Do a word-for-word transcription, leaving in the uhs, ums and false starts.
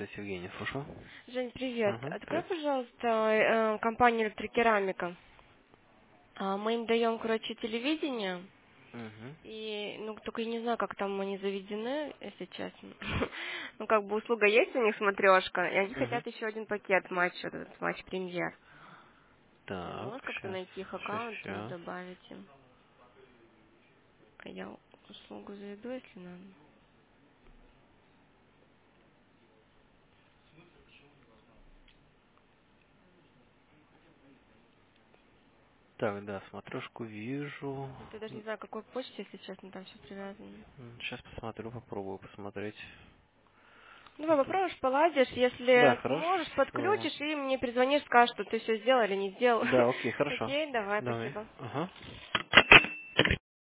Здравствуйте, Евгений, слушаю. Жень, привет. Угу, Открой, привет. пожалуйста, э, компанию электрокерамика. А, Мы им даем, короче, телевидение. Угу, И, ну, только я не знаю, как там они заведены, если честно. Ну, как бы услуга есть у них, смотрешка, и они угу. хотят еще один пакет матч, вот этот матч премьер. Ты Так, можешь как-то сейчас, найти их сейчас, аккаунт и сейчас. добавить им? А я услугу заведу, если надо. Так, да, смотрешку вижу. Это даже не знаю, какой почте, если честно, там все привязано. Сейчас посмотрю, попробую посмотреть. Ну, Ну, тут- попробуешь, поладишь, Да, если хорошо, можешь, все. подключишь и мне перезвонишь, скажешь, что ты все сделал или не сделал. Да, окей, хорошо. Окей, давай, Давай. спасибо. Ага.